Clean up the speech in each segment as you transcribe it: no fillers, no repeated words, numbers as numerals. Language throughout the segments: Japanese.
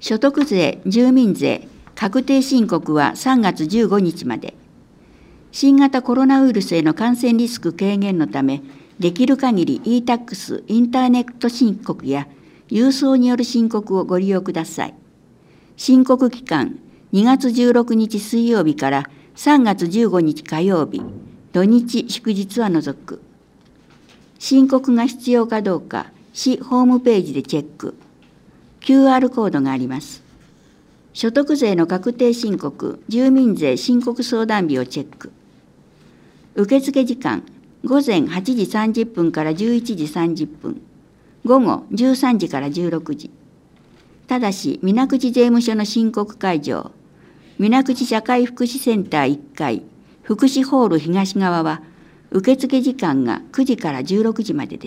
所得税、住民税、確定申告は3月15日まで。新型コロナウイルスへの感染リスク軽減のため、できる限り e-tax、インターネット申告や郵送による申告をご利用ください。申告期間、2月16日水曜日から3月15日火曜日、土日祝日は除く。申告が必要かどうか、市ホームページでチェック。QR コードがあります。所得税の確定申告、住民税申告相談日をチェック。受付時間、午前8時30分から11時30分、午後13時から16時。ただし、水口税務署の申告会場、水口社会福祉センター1階、福祉ホール東側は、受付時間が9時から16時までです。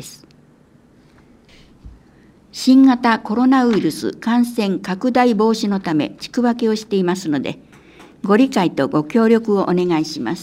新型コロナウイルス感染拡大防止のため地区分けをしていますので、ご理解とご協力をお願いします。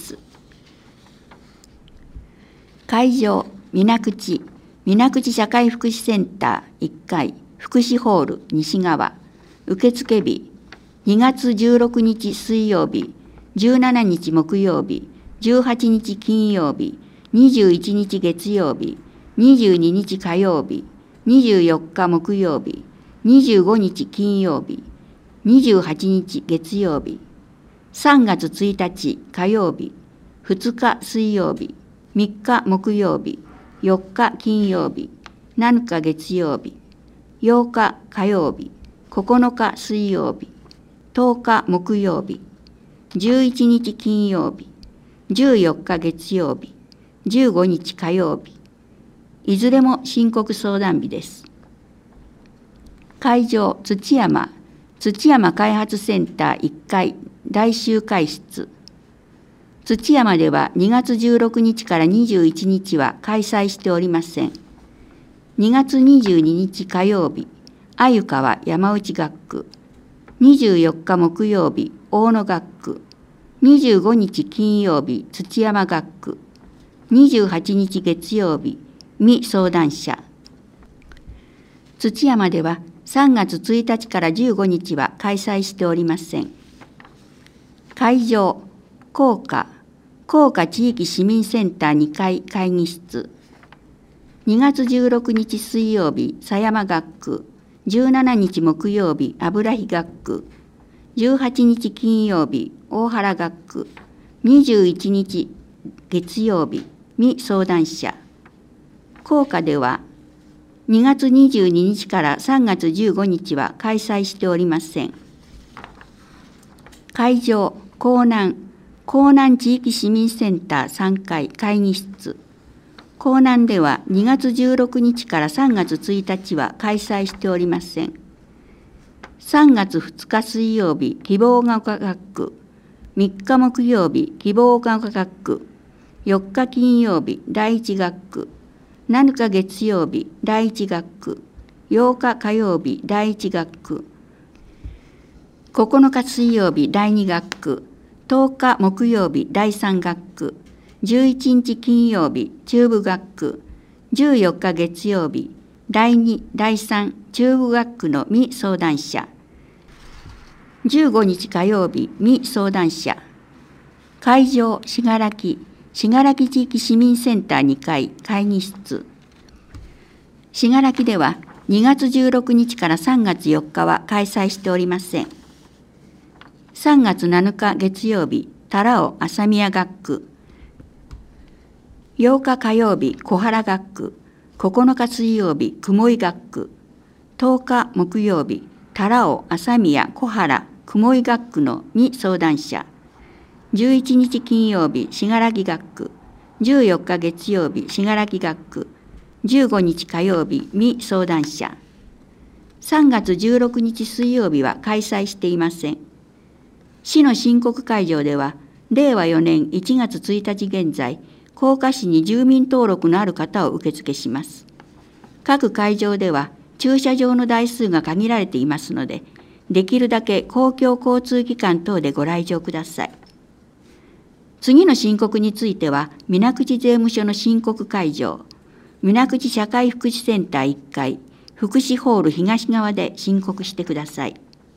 会場、水口社会福祉センター1階、福祉ホール西側、受付日、2月16日水曜日、17日木曜日、18日金曜日、21日月曜日、22日火曜日、24日木曜日、25日金曜日、28日月曜日、3月1日火曜日、2日水曜日、3日木曜日、4日金曜日、7日月曜日、8日火曜日、9日水曜日、10日木曜日、11日金曜日、14日月曜日、15日火曜日、いずれも申告相談日です。会場、土山開発センター1階大集会室。土山では2月16日から21日は開催しておりません。2月22日火曜日、鮎川山内学区。24日木曜日、大野学区。25日金曜日、土山学区。28日月曜日、未相談者。土山では3月1日から15日は開催しておりません。会場、甲賀地域市民センター2階会議室。2月16日水曜日、狭山学区。17日木曜日、油木学区。18日金曜日、大原学区。21日月曜日、未相談者。甲賀では2月22日から3月15日は開催しておりません。会場、江南地域市民センター3階会議室。江南では2月16日から3月1日は開催しておりません。3月2日水曜日、希望ヶ丘学区。3日木曜日、希望ヶ丘学区。4日金曜日、第一学区。7日月曜日、第一学区。8日火曜日、第一学区。9日水曜日、第二学区。10日木曜日、第三学区。11日金曜日、中部学区。14日月曜日、第2、第3中部学区の未相談者。15日火曜日、未相談者。会場、信楽地域市民センター2階会議室。信楽では2月16日から3月4日は開催しておりません。3月7日月曜日、多尾朝宮学区。8日火曜日、小原学区。9日水曜日、雲井学区。10日木曜日、多尾朝宮小原雲井学区の未相談者。11日金曜日、信楽学区。14日月曜日、信楽学区。15日火曜日、未相談者。3月16日水曜日は開催していません。市の申告会場では、令和4年1月1日現在、甲賀市に住民登録のある方を受付します。各会場では、駐車場の台数が限られていますので、できるだけ公共交通機関等でご来場ください。次の申告については、水口税務署の申告会場、水口社会福祉センター1階、福祉ホール東側で申告してください。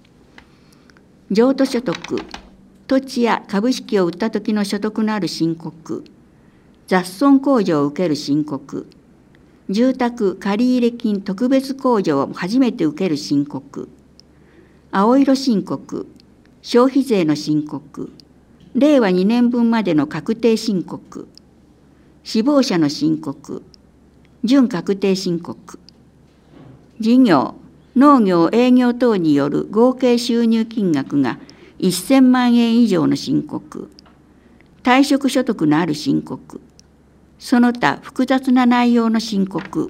譲渡所得、土地や株式を売った時の所得のある申告、雑損控除を受ける申告、住宅借入金特別控除を初めて受ける申告、青色申告、消費税の申告、令和2年分までの確定申告、死亡者の申告、準確定申告、事業、農業、営業等による合計収入金額が1000万円以上の申告、退職所得のある申告、その他複雑な内容の申告。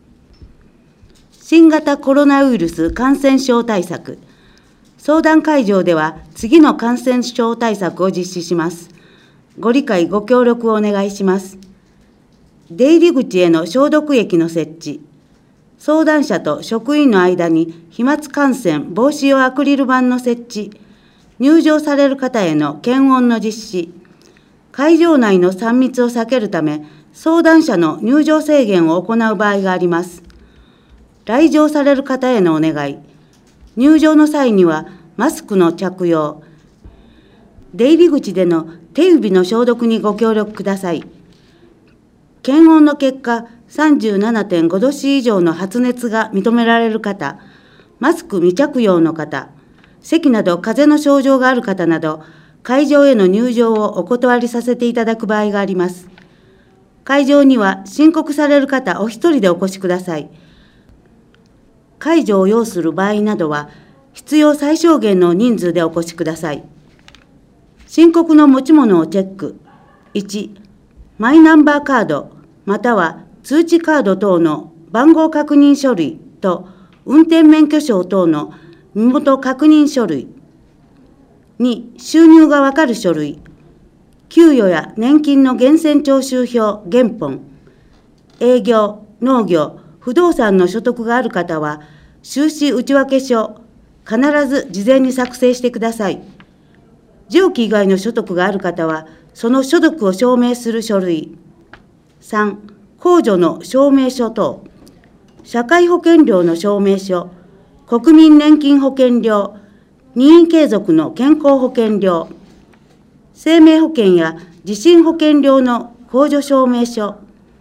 新型コロナウイルス感染症対策。相談会場では次の感染症対策を実施します。ご理解ご協力をお願いします。出入り口への消毒液の設置、相談者と職員の間に飛沫感染防止用アクリル板の設置、入場される方への検温の実施、会場内の3密を避けるため、相談者の入場制限を行う場合があります。来場される方へのお願い、入場の際にはマスクの着用、出入り口での手指の消毒にご協力ください。検温の結果、37.5 度 C 以上の発熱が認められる方、マスク未着用の方、咳など風邪の症状がある方など、会場への入場をお断りさせていただく場合があります。会場には申告される方お一人でお越しください。介助を要する場合などは、必要最小限の人数でお越しください。申告の持ち物をチェック。1、マイナンバーカード、または通知カード等の番号確認書類と運転免許証等の身元確認書類。2、収入がわかる書類。給与や年金の源泉徴収票原本。営業、農業、不動産の所得がある方は、収支内訳書、必ず事前に作成してください。上記以外の所得がある方は、その所得を証明する書類。3、控除の証明書等。社会保険料の証明書、国民年金保険料、任意継続の健康保険料、生命保険や地震保険料の控除証明書、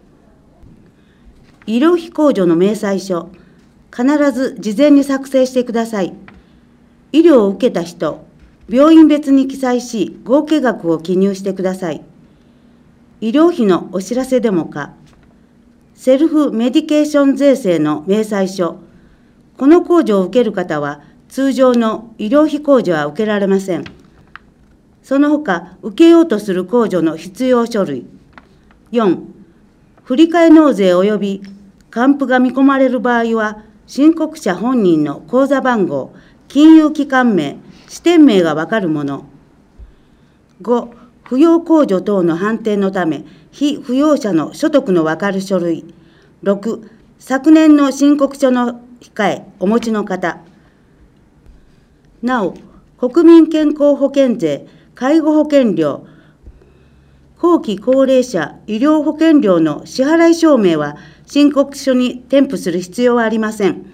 医療費控除の明細書、必ず事前に作成してください。医療を受けた人、病院別に記載し、合計額を記入してください。医療費のお知らせデモか、セルフメディケーション税制の明細書、この控除を受ける方は、通常の医療費控除は受けられません。その他、受けようとする控除の必要書類。4、振替納税及び還付が見込まれる場合は、申告者本人の口座番号、金融機関名、支店名がわかるもの。5、扶養控除等の判定のため、被扶養者の所得のわかる書類。6、昨年の申告書の控え、お持ちの方。なお、国民健康保険税、介護保険料、後期高齢者医療保険料の支払い証明は申告書に添付する必要はありません。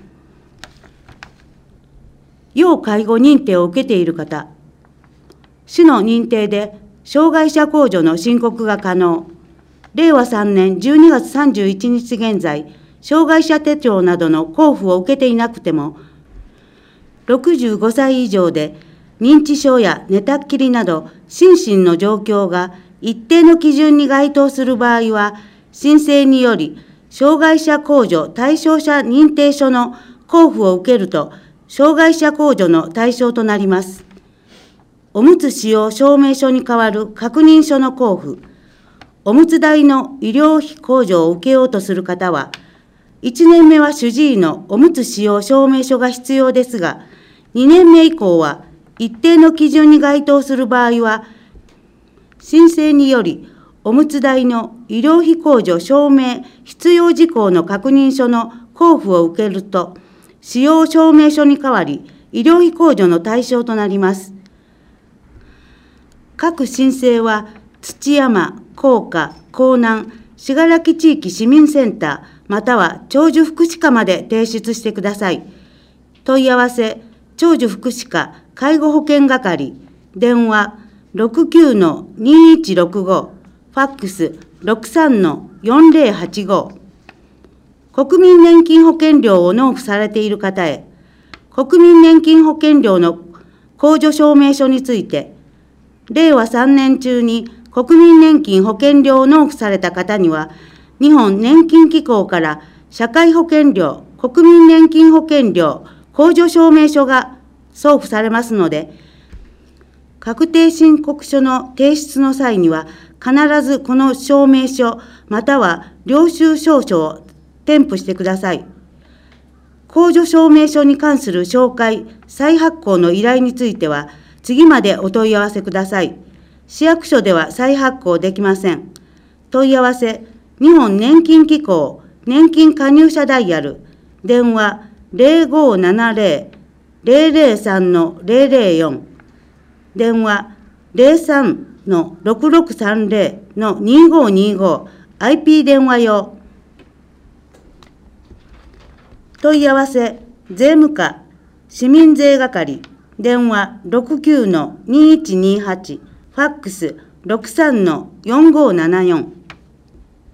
要介護認定を受けている方、市の認定で障害者控除の申告が可能。令和3年12月31日現在、障害者手帳などの交付を受けていなくても、65歳以上で認知症や寝たっきりなど心身の状況が一定の基準に該当する場合は、申請により障害者控除対象者認定書の交付を受けると、障害者控除の対象となります。おむつ使用証明書に代わる確認書の交付、おむつ代の医療費控除を受けようとする方は、1年目は主治医のおむつ使用証明書が必要ですが、2年目以降は一定の基準に該当する場合は、申請によりおむつ代の医療費控除証明必要事項の確認書の交付を受けると、使用証明書に代わり医療費控除の対象となります。各申請は土山、甲賀、江南、信楽地域市民センターまたは長寿福祉課まで提出してください。問い合わせ長寿福祉課介護保険係、電話 69-2165、ファックス 63-4085。国民年金保険料を納付されている方へ、国民年金保険料の控除証明書について、令和3年中に国民年金保険料を納付された方には、日本年金機構から社会保険料、国民年金保険料控除証明書が送付されますので、確定申告書の提出の際には、必ずこの証明書または領収証書を添付してください。控除証明書に関する照会・再発行の依頼については、次までお問い合わせください。市役所では再発行できません。問い合わせ、日本年金機構年金加入者ダイヤル、電話 0570-003-004、電話 03-6630-2525、IP 電話用。問い合わせ、税務課、市民税係、電話 69-2128、ファックス 63-4574。